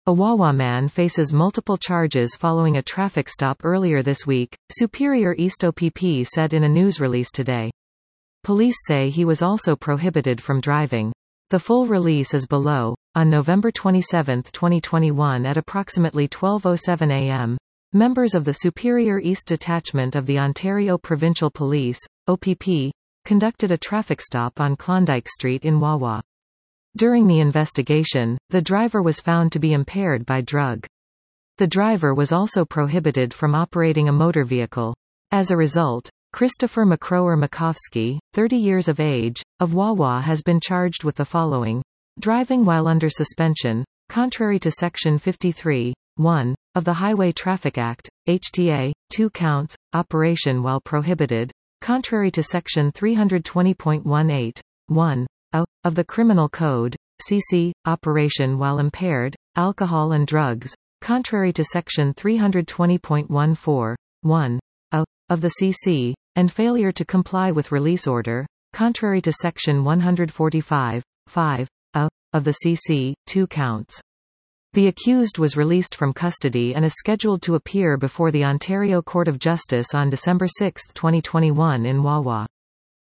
A Wawa man faces multiple charges following a traffic stop earlier this week, Superior East OPP said in a news release today. Police say he was also prohibited from driving. The full release is below. On November 27, 2021 at approximately 12:07 a.m., members of the Superior East Detachment of the Ontario Provincial Police, OPP, conducted a traffic stop on Klondike Street in Wawa. During the investigation, the driver was found to be impaired by drug. The driver was also prohibited from operating a motor vehicle. As a result, Christopher McCrower-Makovsky, 30 years of age, of Wawa has been charged with the following. Driving while under suspension, contrary to Section 53(1) of the Highway Traffic Act, HTA, 2 counts, operation while prohibited, contrary to Section 320.18(1) of the Criminal Code, CC, operation while impaired, alcohol and drugs, contrary to Section 320.14(1) of the CC, and failure to comply with release order, contrary to Section 145(5) of the CC, 2 counts. The accused was released from custody and is scheduled to appear before the Ontario Court of Justice on December 6, 2021 in Wawa.